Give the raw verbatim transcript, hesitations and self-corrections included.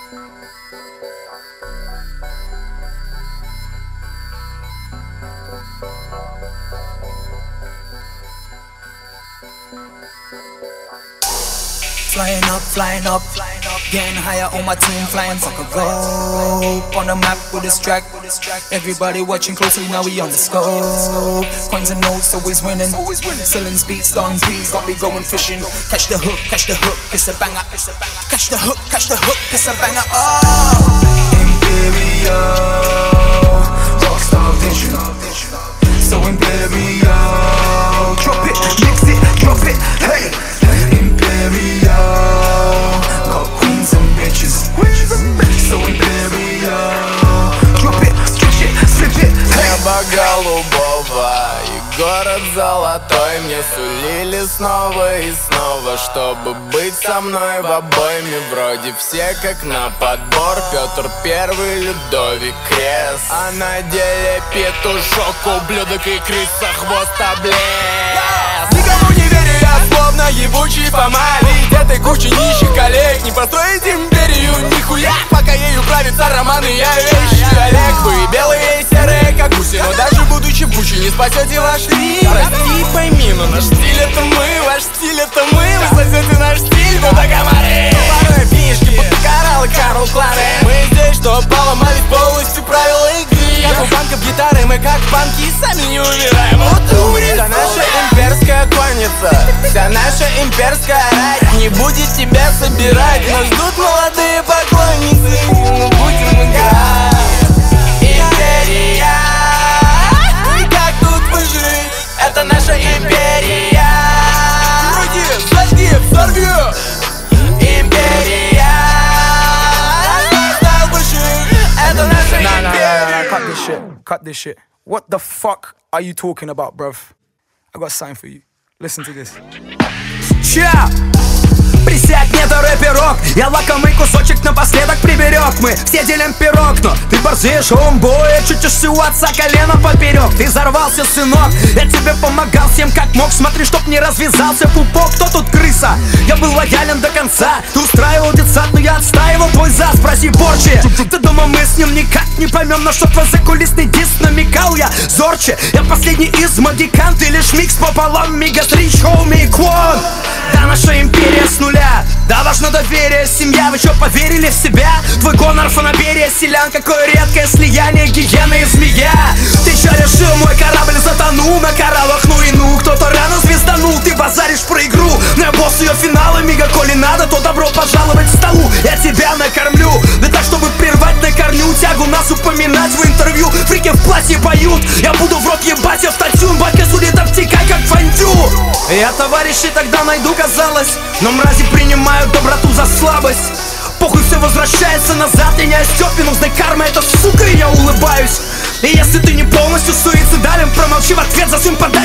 Flying up, flying up, getting higher on my team, flying fuck a rope on the map with this track. Everybody watching closely, now we on the scope. Coins and notes, always winning. Selling beats, done beats, got me going fishing. Catch the hook, catch the hook, it's a banger. Catch the hook, catch the hook, it's a banger. Oh, Imperial, rockstar vision. So Imperial, drop it, mix it, drop it, hey. Imperial, got queens and bitches. So Imperial, drop it, stretch it, flip it, hey. Небо голубого и город золотой мне сулили снова и снова, чтобы быть со мной в обойме. Вроде все как на подбор, Петр Первый, Людовик Крест, а на деле петушок, ублюдок и крыса, хвост облез. Никому не верю, я словно ебучий Фома. Ведь этой кучи нищих коллег не построить империю нихуя, пока ею правится роман и я вещи. Олег, вы белые и серые, как гуси, но даже будучи в Буче не спасете ваш стиль. Прости, пойми, но наш стиль это мы, ваш стиль это мы. Вы спасете наш стиль, будто комары. Порой финишки под кораллы, Карл Кларен. Мы здесь, что поломались полностью правила игры. Как у банков гитары, мы как банки сами не умираем от ури. Вся наша имперская конница, вся наша имперская рать не будет тебя собирать. Нас ждут молодые поклонницы, мы будем играть. Империя, и как тут выжить? Это наша империя. Вроде, зажги, взорви. Империя, стал выжить. Это наша Nah, nah, nah, nah, империя. cut this shit, cut this shit. What the fuck are you talking about, bruv? I got something for you. Listen to this. Ча! Присядь, не то рэперок. Я лакомый кусочек напоследок приберег. Мы все делим пирог, но ты борзеешь, омбой. Чутишься у отца колено поперек. Ты взорвался, сынок, я тебе помогал всем как мог. Смотри, чтоб не развязался пупок. Кто тут крыса? Я был лоялен до конца. Ты устраивал детсад, но я отстаивал твой зад. Спроси Порчи. Ты думал, мы с ним никак не поймем, на что твой закулисный диск намекал. Я зорче, я последний из магикан. Ты лишь микс пополам, Мигас, Рич, Хоуми, Квон. Да, наша империя с нуля. Да, важно доверие, семья. Вы что, поверили в себя? Твой гонор, фанаберия, селян. Какое редкое слияние гиены и змея. Ты чё решил, мой корабль затонул на кораллах, ну и ну. Кто-то рано звезданул, ты базаришь про игру. Но я босс ее финала, мига, коли надо, то добро пожаловать к столу. Я тебя накормлю, да так, чтобы прервать на корню тягу нас упоминать в интервью. Фрики в платье поют, я буду в рот ебать автотюн. Батька судит обтекай, как фантю. Я товарищей тогда найду, казалось, но мрази принимают доброту за слабость. Похуй, все возвращается назад, я не Остёпин, узнай карма, это сука, и я улыбаюсь. И если ты не полностью суицидален, промолчи в ответ за своим подарком.